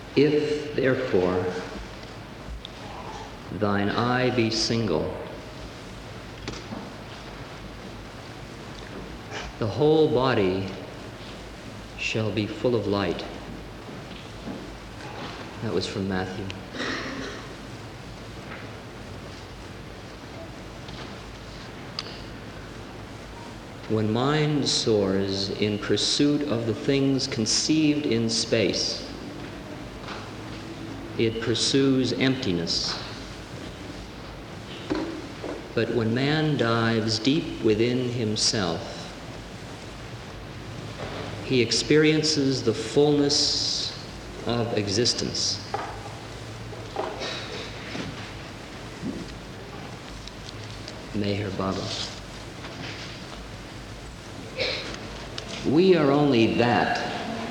If, therefore, thine eye be single, the whole body shall be full of light. That was from Matthew. When mind soars in pursuit of the things conceived in space, it pursues emptiness. But when man dives deep within himself, he experiences the fullness of existence. Meher Baba. We are only that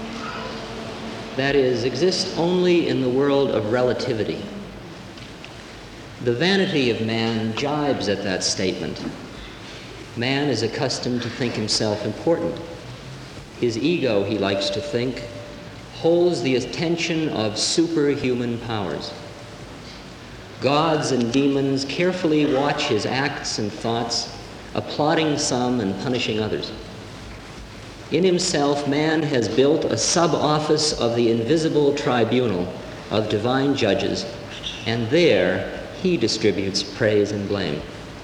is, exists only in the world of relativity. The vanity of man jibes at that statement. Man is accustomed to think himself important. His ego, he likes to think, holds the attention of superhuman powers. Gods and demons carefully watch his acts and thoughts, applauding some and punishing others. In himself, man has built a sub-office of the invisible tribunal of divine judges, and there he distributes praise and blame.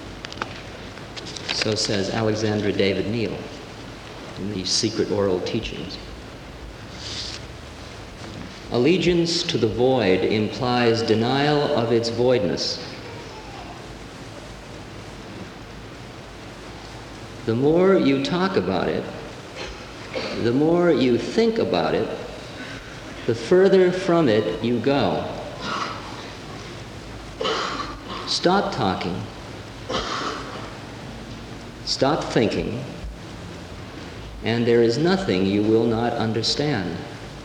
So says Alexandra David Neal in the Secret Oral Teachings. Allegiance to the void implies denial of its voidness. The more you talk about it, the more you think about it, the further from it you go. Stop talking. Stop thinking. And there is nothing you will not understand.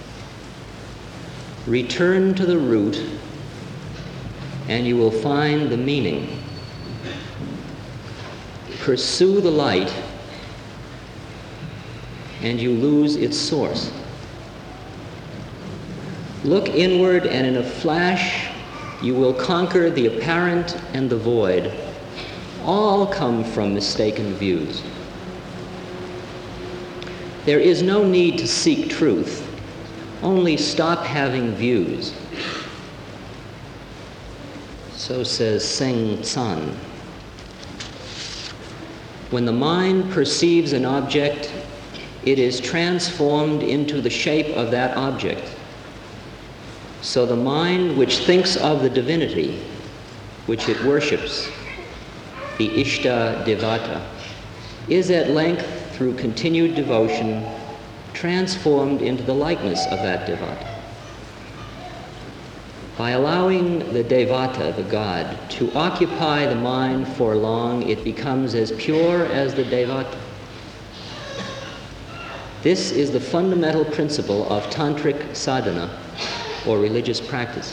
Return to the root, and you will find the meaning. Pursue the light, and you lose its source. Look inward, and in a flash, you will conquer the apparent and the void. All come from mistaken views. There is no need to seek truth. Only stop having views. So says Seng Tsan. When the mind perceives an object, it is transformed into the shape of that object. So the mind which thinks of the divinity, which it worships, the Ishta Devata, is at length, through continued devotion, transformed into the likeness of that Devata. By allowing the Devata, the God, to occupy the mind for long, it becomes as pure as the Devata. This is the fundamental principle of tantric sadhana, or religious practice.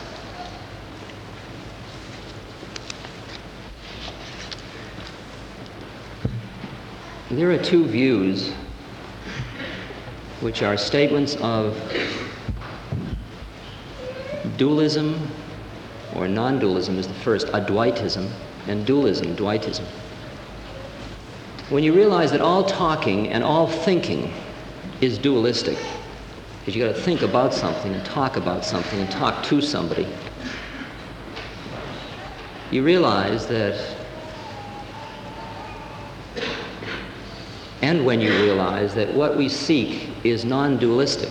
There are two views which are statements of dualism, or non-dualism is the first, Advaitism, and dualism, Dvaitism. When you realize that all talking and all thinking is dualistic, because you got to think about something and talk to somebody, you realize that, and when you realize that what we seek is non-dualistic,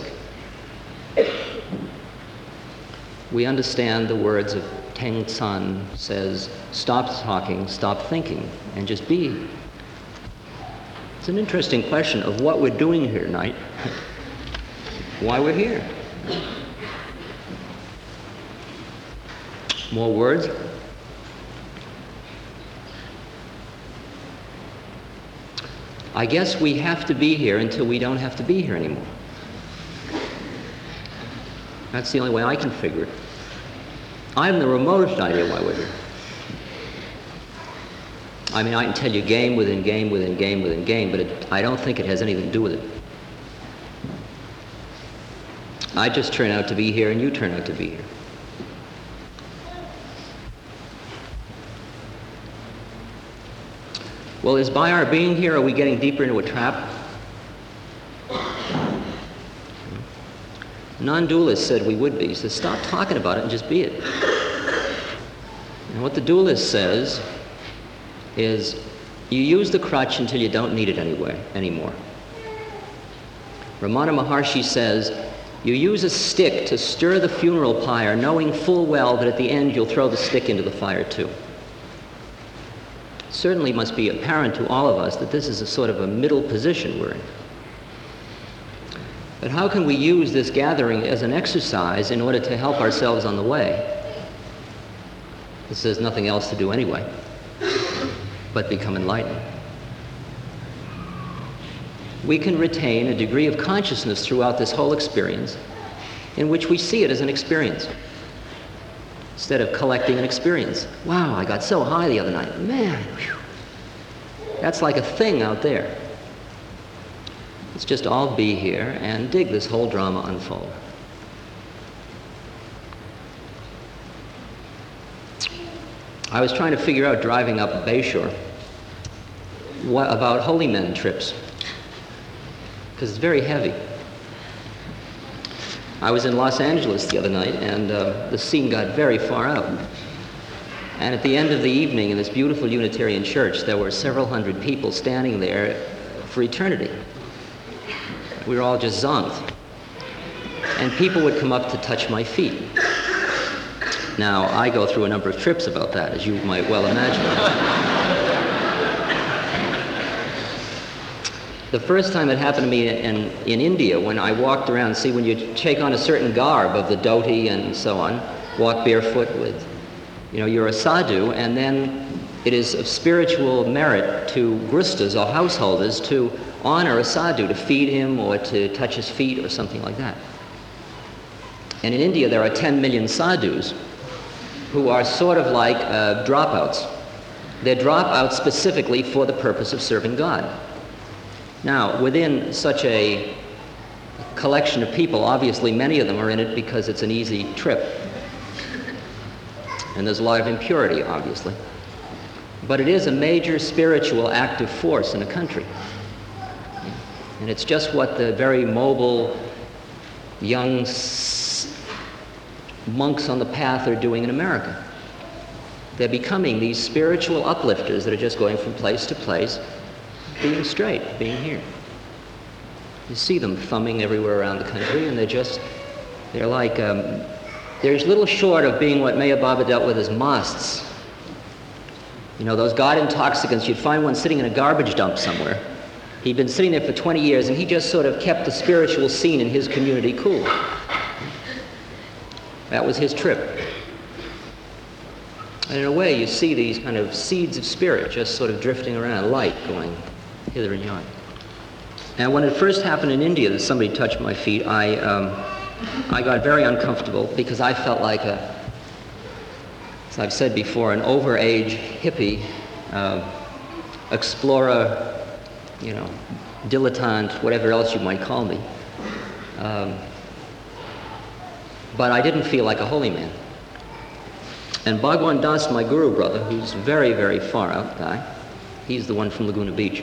we understand the words of Teng Tsan says, stop talking, stop thinking, and just be. It's an interesting question of what we're doing here tonight, why we're here. More words? I guess we have to be here until we don't have to be here anymore. That's the only way I can figure it. I have the remotest idea why we're here. I mean, I can tell you game within game within game within game, but I don't think it has anything to do with it. I just turn out to be here and you turn out to be here. Well, is by our being here, are we getting deeper into a trap? Non-dualist said we would be. He says, stop talking about it and just be it. And what the dualist says is, you use the crutch until you don't need it anymore. Ramana Maharshi says, you use a stick to stir the funeral pyre, knowing full well that at the end you'll throw the stick into the fire too. It certainly must be apparent to all of us that this is a sort of a middle position we're in. But how can we use this gathering as an exercise in order to help ourselves on the way? This says nothing else to do anyway, but become enlightened. We can retain a degree of consciousness throughout this whole experience in which we see it as an experience, instead of collecting an experience. Wow, I got so high the other night. Man, whew. That's like a thing out there. Let's just all be here and dig this whole drama unfold. I was trying to figure out, driving up Bayshore, what about holy men trips, because it's very heavy. I was in Los Angeles the other night, and the scene got very far out. And at the end of the evening, in this beautiful Unitarian church, there were several hundred people standing there for eternity. We were all just zonked. And people would come up to touch my feet. Now, I go through a number of trips about that, as you might well imagine. The first time it happened to me in India, when I walked around, see, when you take on a certain garb of the dhoti and so on, walk barefoot with, you're a sadhu, and then it is of spiritual merit to grustas or householders to honor a sadhu, to feed him or to touch his feet or something like that. And in India, there are 10 million sadhus who are sort of like dropouts. They're dropouts specifically for the purpose of serving God. Now, within such a collection of people, obviously many of them are in it because it's an easy trip. And there's a lot of impurity, obviously. But it is a major spiritual active force in a country. And it's just what the very mobile young monks on the path are doing in America. They're becoming these spiritual uplifters that are just going from place to place, being straight, being here. You see them thumbing everywhere around the country, and they're like, they're little short of being what Meher Baba dealt with as masts. Those God intoxicants, you'd find one sitting in a garbage dump somewhere. He'd been sitting there for 20 years, and he just sort of kept the spiritual scene in his community cool. That was his trip. And in a way, you see these kind of seeds of spirit just sort of drifting around, light going hither and yon. Now, when it first happened in India that somebody touched my feet, I got very uncomfortable because I felt like as I've said before, an overage hippie, explorer, dilettante, whatever else you might call me. But I didn't feel like a holy man. And Bhagwan Das, my guru brother, who's very, very far out guy, he's the one from Laguna Beach.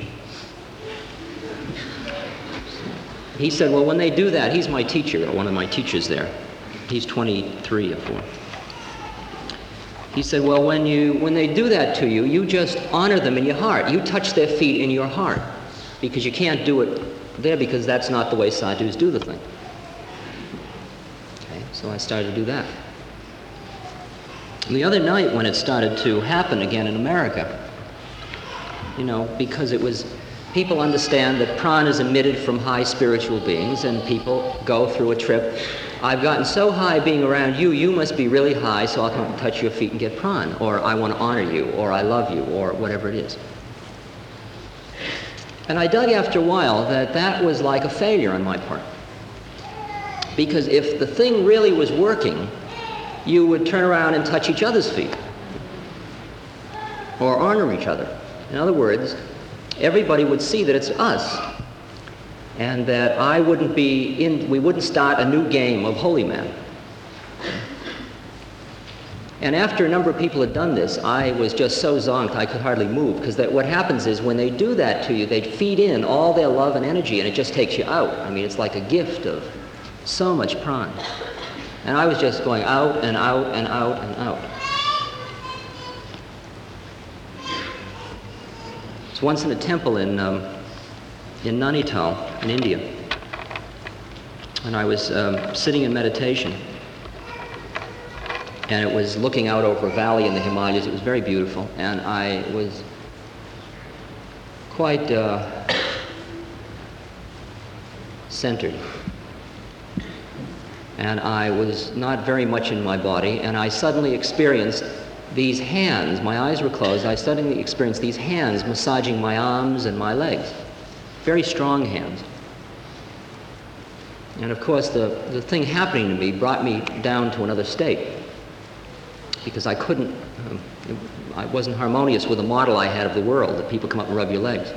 He said, well, when they do that, he's my teacher, or one of my teachers there. He's 23 or 4. He said, well, when they do that to you, you just honor them in your heart. You touch their feet in your heart, because you can't do it there, because that's not the way sadhus do the thing. Okay, so I started to do that. And the other night when it started to happen again in America, because it was, people understand that prana is emitted from high spiritual beings, and people go through a trip. I've gotten so high being around you, you must be really high, so I'll come and touch your feet and get prana, or I want to honor you, or I love you, or whatever it is. And I dug after a while that was like a failure on my part. Because if the thing really was working, you would turn around and touch each other's feet, or honor each other. In other words, everybody would see that it's us. and that we wouldn't start a new game of holy man. And after a number of people had done this, I was just so zonked I could hardly move, because what happens is when they do that to you, they feed in all their love and energy, and it just takes you out. I mean, it's like a gift of so much prana. And I was just going out and out and out and out. It's once in a temple in Nainital, in India, and I was sitting in meditation, and it was looking out over a valley in the Himalayas. It was very beautiful, and I was quite centered. And I was not very much in my body, and I suddenly experienced these hands. My eyes were closed. I suddenly experienced these hands massaging my arms and my legs. Very strong hands. And of course, the thing happening to me brought me down to another state, because I couldn't, I wasn't harmonious with the model I had of the world, that people come up and rub your legs.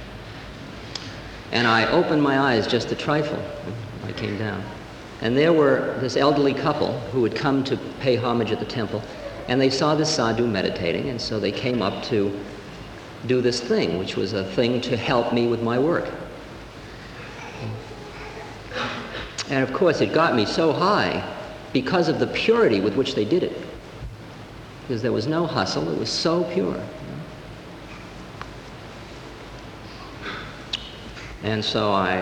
And I opened my eyes just a trifle. I came down. And there were this elderly couple who had come to pay homage at the temple, and they saw this sadhu meditating, and so they came up to do this thing, which was a thing to help me with my work. And of course, it got me so high because of the purity with which they did it. Because there was no hustle, it was so pure. And so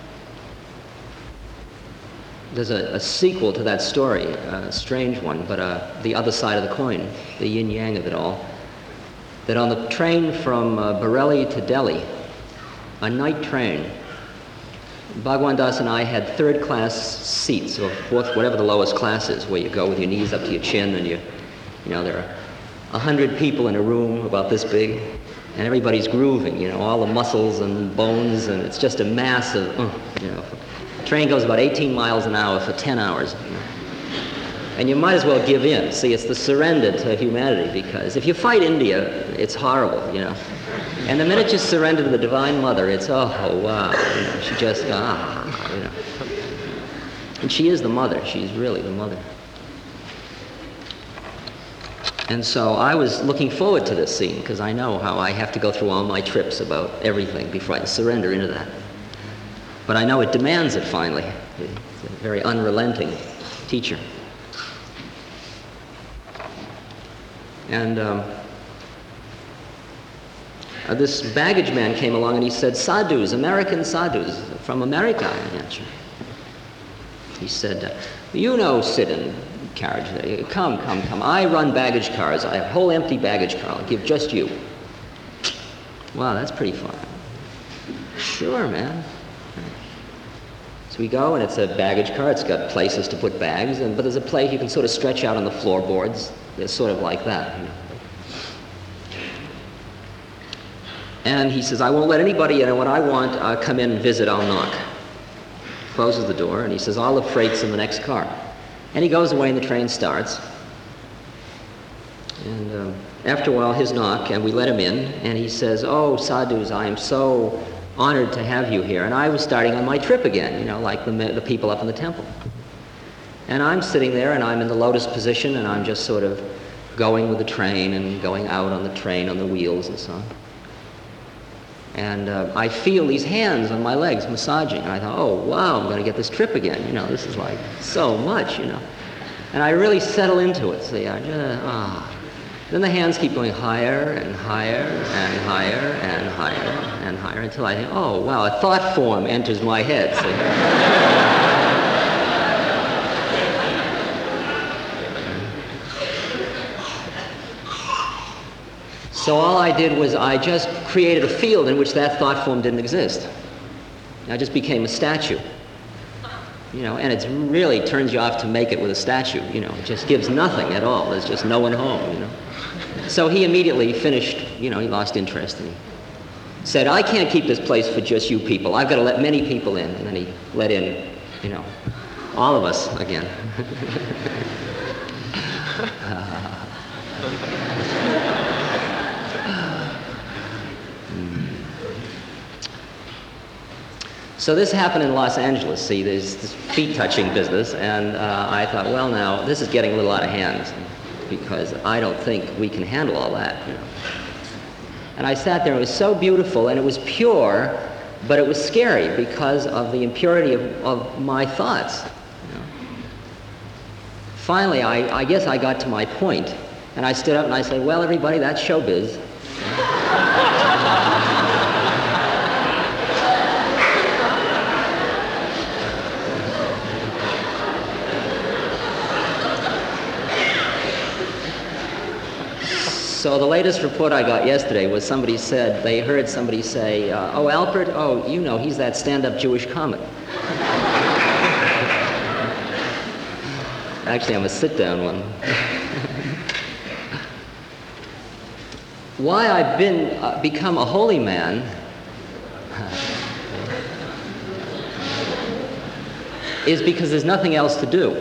there's a sequel to that story, a strange one, but the other side of the coin, the yin-yang of it all, that on the train from Bareilly to Delhi, a night train, Bhagwan Das and I had third-class seats, or fourth, whatever the lowest class is, where you go with your knees up to your chin, and you know, there are 100 people in a room about this big, and everybody's grooving, you know, all the muscles and bones, and it's just a mass of, you know. The train goes about 18 miles an hour for 10 hours. You know. And you might as well give in. See, it's the surrender to humanity, because if you fight India, it's horrible, you know. And the minute you surrender to the Divine Mother, it's, oh, wow, you know, she just, you know. And she is the mother. She's really the mother. And so I was looking forward to this scene, because I know how I have to go through all my trips about everything before I surrender into that. But I know it demands it finally. It's a very unrelenting teacher. And this baggage man came along and he said, sadhus, American sadhus, from America, I answered. He said, you know, sit in carriage there. Come. I run baggage cars. I have a whole empty baggage car. I'll give just you. Wow, that's pretty fun. Sure, man. So we go, and it's a baggage car. It's got places to put bags, but there's a place you can sort of stretch out on the floorboards. It's sort of like that. You know. And he says, I won't let anybody in, and when I want, come in and visit, I'll knock. Closes the door, and he says, all the freight's in the next car. And he goes away, and the train starts. And after a while, his knock, and we let him in, and he says, oh, sadhus, I am so honored to have you here. And I was starting on my trip again, you know, like the people up in the temple. And I'm sitting there, and I'm in the lotus position, and I'm just sort of going with the train and going out on the train on the wheels and so on. And I feel these hands on my legs massaging. And I thought, oh, wow, I'm going to get this trip again. You know, this is like so much, you know. And I really settle into it. See, Then the hands keep going higher and higher and higher and higher and higher until I think, oh, wow, a thought form enters my head. See? So all I did was I just created a field in which that thought form didn't exist. I just became a statue. You know, and it really turns you off to make it with a statue. You know, it just gives nothing at all. There's just no one home, you know. So he immediately finished, you know, he lost interest and he said, I can't keep this place for just you people. I've got to let many people in. And then he let in, you know, all of us again. So this happened in Los Angeles. See, there's this feet-touching business, and I thought, well, now, this is getting a little out of hand, because I don't think we can handle all that, you know. And I sat there, and it was so beautiful, and it was pure, but it was scary because of the impurity of my thoughts. You know. Finally, I guess I got to my point, and I stood up and I said, well, everybody, that's showbiz. So the latest report I got yesterday was they heard somebody say, oh, Alpert, oh, you know, he's that stand-up Jewish comic. Actually, I'm a sit-down one. Why I've become a holy man is because there's nothing else to do.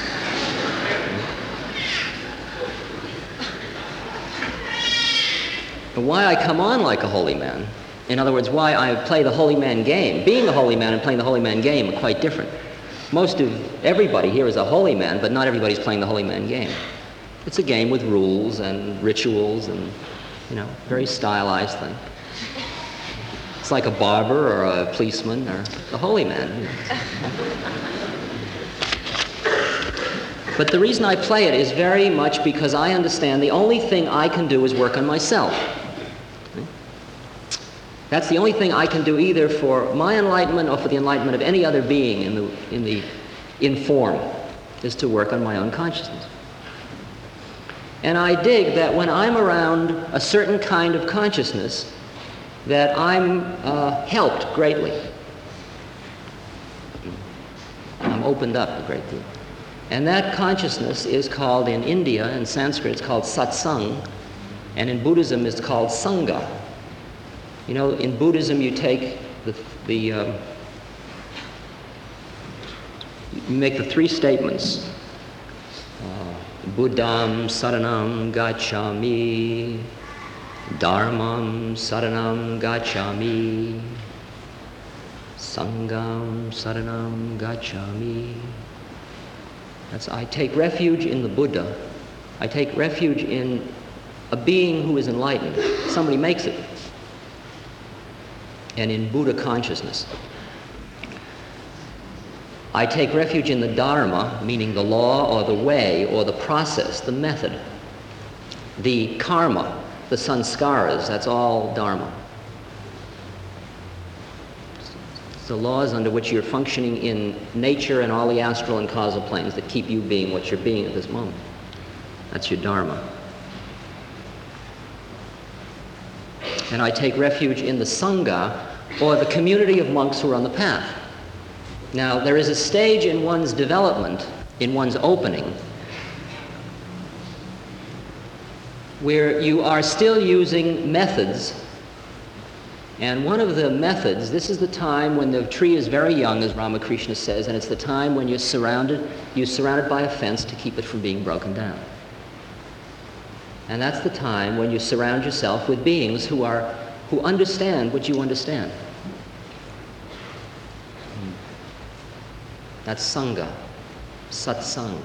Why I come on like a holy man, in other words, why I play the holy man game. Being a holy man and playing the holy man game are quite different. Most of everybody here is a holy man, but not everybody's playing the holy man game. It's a game with rules and rituals and, you know, very stylized thing. It's like a barber or a policeman or a holy man. But the reason I play it is very much because I understand the only thing I can do is work on myself. That's the only thing I can do either for my enlightenment or for the enlightenment of any other being in form, is to work on my own consciousness. And I dig that when I'm around a certain kind of consciousness, that I'm helped greatly. I'm opened up a great deal. And that consciousness is called, in India, in Sanskrit, it's called satsang, and in Buddhism it's called sangha. You know, in Buddhism you take you make the three statements. Buddham saranam gacchami, Dharmam saranam gacchami, Sangham saranam gacchami. I take refuge in the Buddha. I take refuge in a being who is enlightened. Somebody makes it. And in Buddha consciousness. I take refuge in the Dharma, meaning the law or the way or the process, the method. The karma, the sanskaras, that's all Dharma. It's the laws under which you're functioning in nature and all the astral and causal planes that keep you being what you're being at this moment. That's your Dharma. And I take refuge in the Sangha, or the community of monks who are on the path. Now, there is a stage in one's development, in one's opening, where you are still using methods. And one of the methods, this is the time when the tree is very young, as Ramakrishna says, and it's the time when you're surrounded by a fence to keep it from being broken down. And that's the time when you surround yourself with beings who understand what you understand. That's Sangha, Satsang.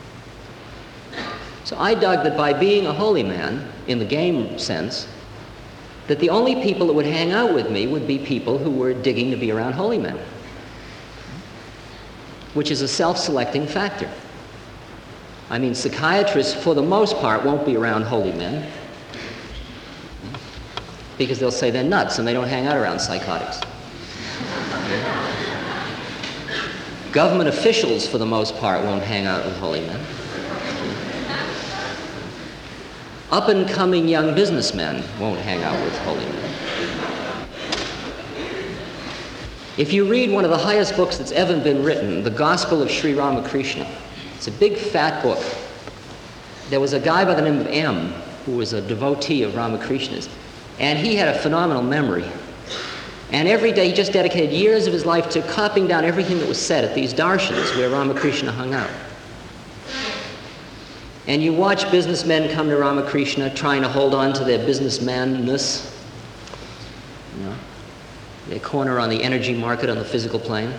So I dug that by being a holy man, in the game sense, that the only people that would hang out with me would be people who were digging to be around holy men, which is a self-selecting factor. I mean, psychiatrists, for the most part, won't be around holy men because they'll say they're nuts and they don't hang out around psychotics. Government officials, for the most part, won't hang out with holy men. Up-and-coming young businessmen won't hang out with holy men. If you read one of the highest books that's ever been written, The Gospel of Sri Ramakrishna, it's a big, fat book. There was a guy by the name of M, who was a devotee of Ramakrishna's, and he had a phenomenal memory. And every day he just dedicated years of his life to copying down everything that was said at these darshans where Ramakrishna hung out. And you watch businessmen come to Ramakrishna trying to hold on to their businessman-ness. You know? a corner on the energy market on the physical plane.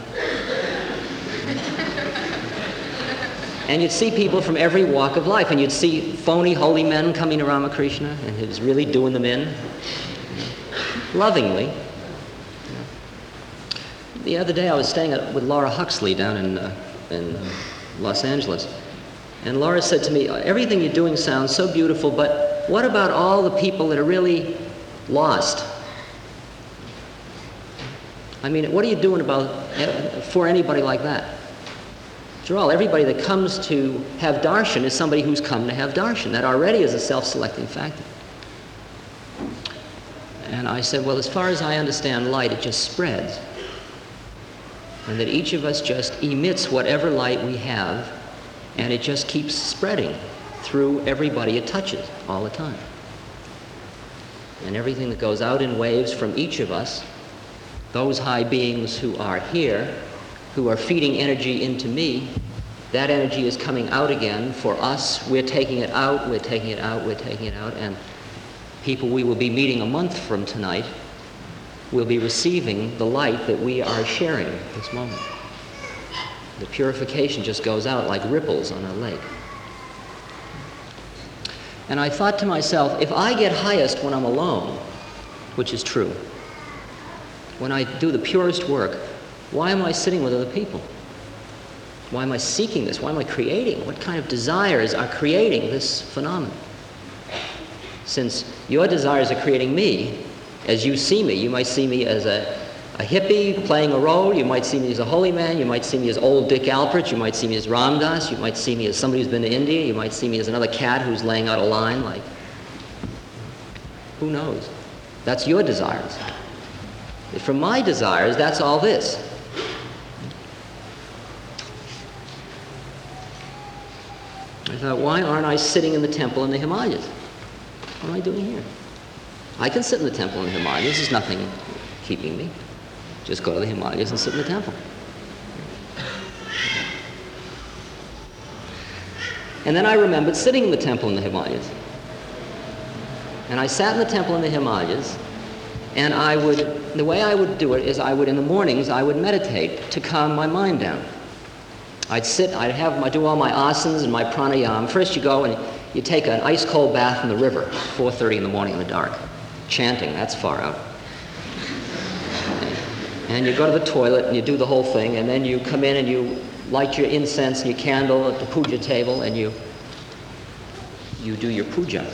And you'd see people from every walk of life, and you'd see phony holy men coming to Ramakrishna, and he was really doing them in, lovingly. The other day I was staying with Laura Huxley down in Los Angeles, and Laura said to me, everything you're doing sounds so beautiful, but what about all the people that are really lost? I mean, what are you doing for anybody like that? After all, everybody that comes to have darshan is somebody who's come to have darshan. That already is a self-selecting factor. And I said, well, as far as I understand light, it just spreads. And that each of us just emits whatever light we have, and it just keeps spreading through everybody it touches all the time. And everything that goes out in waves from each of us, those high beings who are here, who are feeding energy into me, that energy is coming out again for us. We're taking it out, we're taking it out, we're taking it out, and people we will be meeting a month from tonight will be receiving the light that we are sharing at this moment. The purification just goes out like ripples on a lake. And I thought to myself, if I get highest when I'm alone, which is true, when I do the purest work, why am I sitting with other people? Why am I seeking this? Why am I creating? What kind of desires are creating this phenomenon? Since your desires are creating me, as you see me, you might see me as a hippie playing a role, you might see me as a holy man, you might see me as old Dick Alpert, you might see me as Ram Dass, you might see me as somebody who's been to India, you might see me as another cat who's laying out a line, like, who knows? That's your desires. From my desires, that's all this. I thought, why aren't I sitting in the temple in the Himalayas? What am I doing here? I can sit in the temple in the Himalayas. There's nothing keeping me. Just go to the Himalayas and sit in the temple. And then I remembered sitting in the temple in the Himalayas. And I sat in the temple in the Himalayas, and the way I would do it is in the mornings, I would meditate to calm my mind down. I'd sit, I'd do all my asanas and my pranayama. First you go and you take an ice cold bath in the river, 4:30 in the morning in the dark. Chanting, that's far out. And you go to the toilet and you do the whole thing, and then you come in and you light your incense and your candle at the puja table, and you do your puja.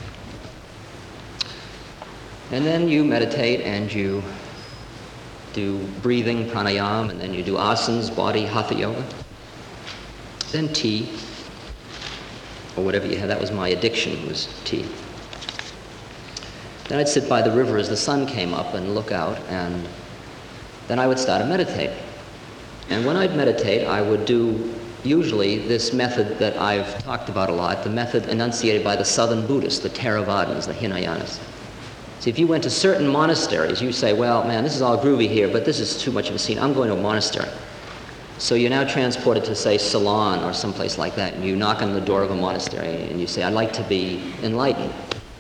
And then you meditate and you do breathing, pranayama, and then you do asanas, body, hatha yoga. Then tea, or whatever you had. That was my addiction, was tea. Then I'd sit by the river as the sun came up and look out, and then I would start to meditate. And when I'd meditate, I would do usually this method that I've talked about a lot, the method enunciated by the southern Buddhists, the Theravadas, the Hinayanas. See, if you went to certain monasteries, you say, well, man, this is all groovy here, but this is too much of a scene. I'm going to a monastery. So you're now transported to, say, Ceylon or someplace like that, and you knock on the door of a monastery, and you say, I'd like to be enlightened.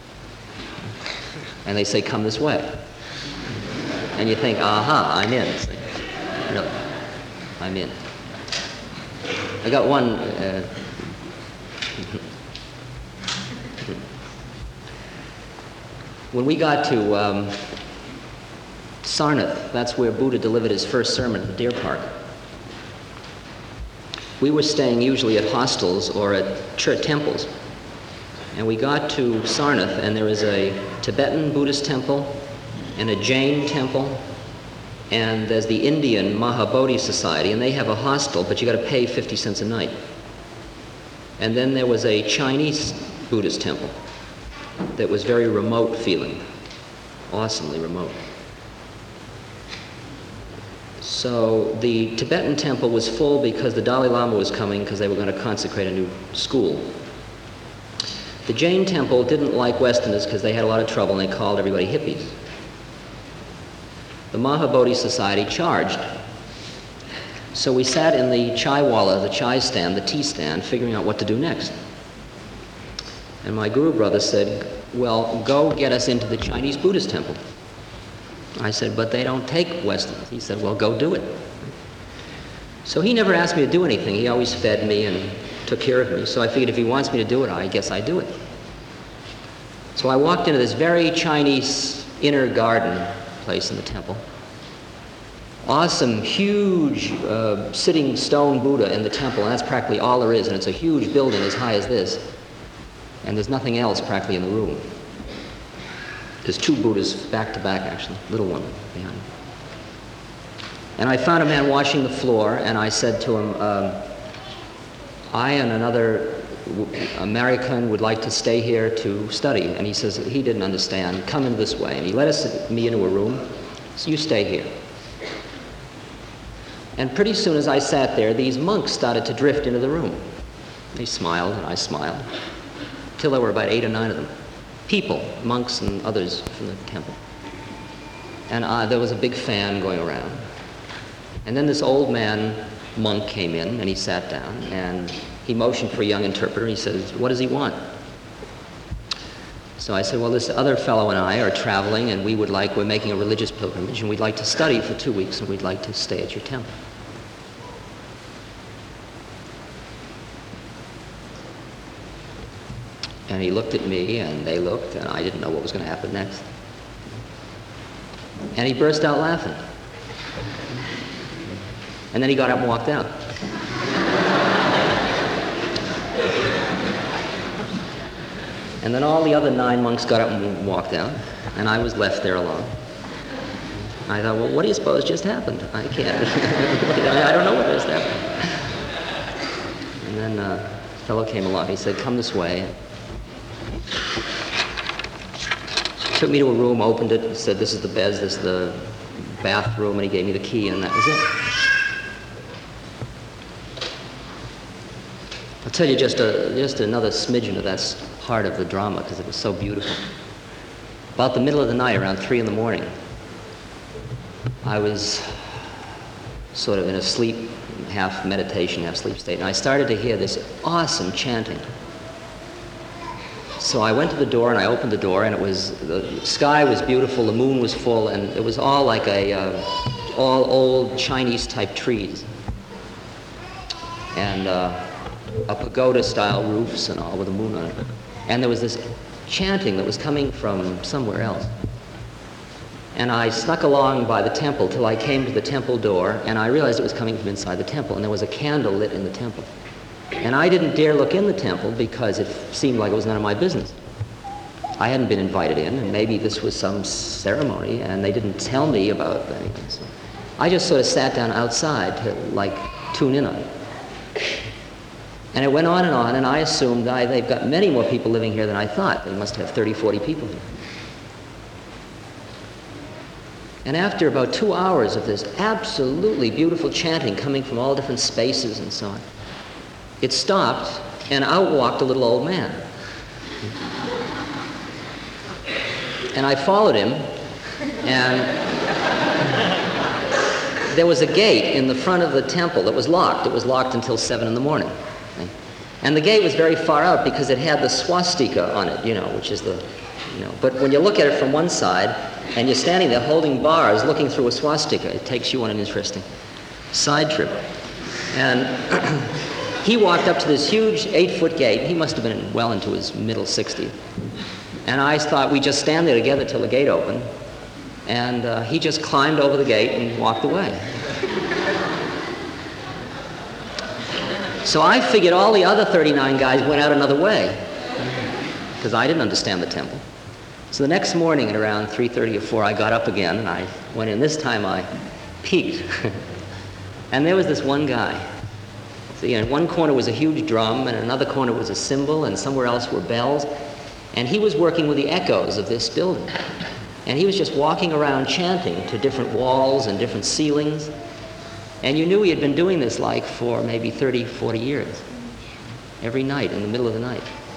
And they say, come this way. And you think, aha, I'm in. See? No, I'm in. I got one... When we got to Sarnath, that's where Buddha delivered his first sermon at the Deer Park. We were staying usually at hostels or at church temples. And we got to Sarnath, and there is a Tibetan Buddhist temple and a Jain temple, and there's the Indian Mahabodhi Society, and they have a hostel, but you got to pay 50 cents a night. And then there was a Chinese Buddhist temple that was very remote feeling, awesomely remote. So the Tibetan temple was full because the Dalai Lama was coming because they were going to consecrate a new school. The Jain temple didn't like Westerners because they had a lot of trouble and they called everybody hippies. The Mahabodhi Society charged. So we sat in the chai wala, the chai stand, the tea stand, figuring out what to do next. And my guru brother said, well, go get us into the Chinese Buddhist temple. I said, but they don't take Westerns. He said, well, go do it. So he never asked me to do anything. He always fed me and took care of me. So I figured if he wants me to do it, I guess I do it. So I walked into this very Chinese inner garden place in the temple. Awesome, huge sitting stone Buddha in the temple, and that's practically all there is, and it's a huge building as high as this. And there's nothing else practically in the room. There's two Buddhas back to back, actually, little one behind. And I found a man washing the floor, and I said to him, I and another American would like to stay here to study. And he says he didn't understand. Come in this way. And he let me into a room. So you stay here. And pretty soon as I sat there, these monks started to drift into the room. They smiled, and I smiled, till there were about 8 or 9 of them. People, monks and others from the temple. And there was a big fan going around. And then this old man monk came in, and he sat down, and he motioned for a young interpreter. He says, what does he want? So I said, well, this other fellow and I are traveling, and we're making a religious pilgrimage, and we'd like to study for 2 weeks, and we'd like to stay at your temple. And he looked at me, and they looked, and I didn't know what was going to happen next. And he burst out laughing. And then he got up and walked out. And then all the other 9 monks got up and walked out, and I was left there alone. I thought, well, what do you suppose just happened? I can't. I don't know what just happened. And then a fellow came along. He said, come this way. Took me to a room, opened it, said, this is the bed, this is the bathroom, and he gave me the key, and that was it. I'll tell you just another smidgen of that part of the drama, because it was so beautiful. About the middle of the night, around 3 in the morning, I was sort of in a sleep, half meditation, half sleep state, and I started to hear this awesome chanting. So I went to the door, and I opened the door, and the sky was beautiful, the moon was full, and it was all like all old Chinese-type trees. And a pagoda-style roofs and all with the moon on it. And there was this chanting that was coming from somewhere else. And I snuck along by the temple till I came to the temple door, and I realized it was coming from inside the temple, and there was a candle lit in the temple. And I didn't dare look in the temple because it seemed like it was none of my business. I hadn't been invited in, and maybe this was some ceremony, and they didn't tell me about anything. So I just sort of sat down outside to, tune in on it. And it went on, and I assumed they've got many more people living here than I thought. They must have 30, 40 people here. And after about 2 hours of this absolutely beautiful chanting coming from all different spaces and so on, it stopped, and out walked a little old man. And I followed him, and there was a gate in the front of the temple that was locked. It was locked until 7 in the morning. And the gate was very far out because it had the swastika on it, which is but when you look at it from one side, and you're standing there holding bars, looking through a swastika, it takes you on an interesting side trip. And he walked up to this huge 8-foot gate. He must have been well into his middle 60s. And I thought we'd just stand there together till the gate opened. And he just climbed over the gate and walked away. So I figured all the other 39 guys went out another way, because I didn't understand the temple. So the next morning at around 3:30 or 4, I got up again, and I went in. This time I peeked. And there was this one guy. So, in one corner was a huge drum, and in another corner was a cymbal, and somewhere else were bells. And he was working with the echoes of this building. And he was just walking around chanting to different walls and different ceilings. And you knew he had been doing this for maybe 30, 40 years. Every night, in the middle of the night.